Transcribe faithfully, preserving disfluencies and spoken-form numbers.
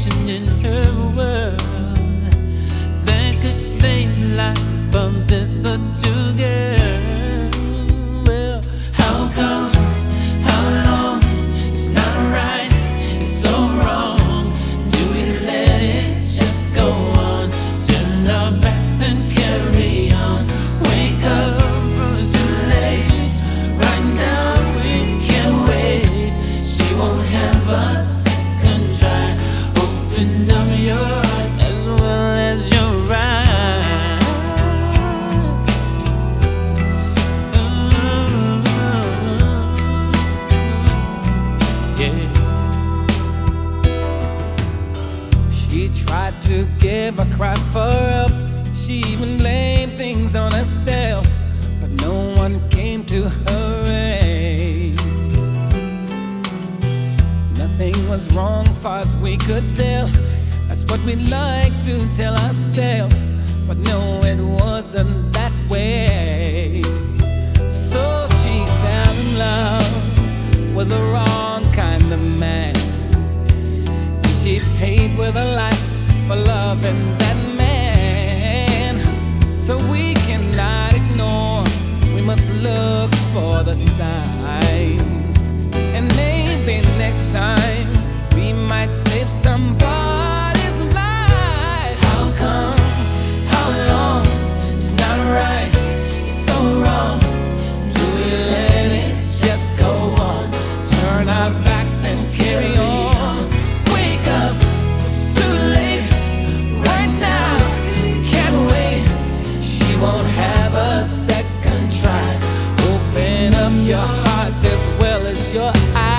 consolation in her world that could save life from this little girl. Well, how come? How long? It's not right. It's so wrong. Do we let it just go on? Turn our backs and carry on. Wake up, it's too late. Right now we can't wait. She won't have a second try. Open up your eyes as well as your eyes. Ooh, yeah. She tried to give a cry for help. She even blamed things on herself, but no one came to her aid. Nothing was wrong far as we could tell. That's what we like to tell ourselves, but no, it wasn't that way. So she fell in love with the wrong kind of man. She paid with her life for loving that man. So we cannot ignore, we must look for the signs. And maybe next time we might save somebody's life. How come? How long? It's not right, it's so wrong. Do we let it just go on? Turn our backs and carry on. Won't have a second try. Open up your hearts as well as your eyes.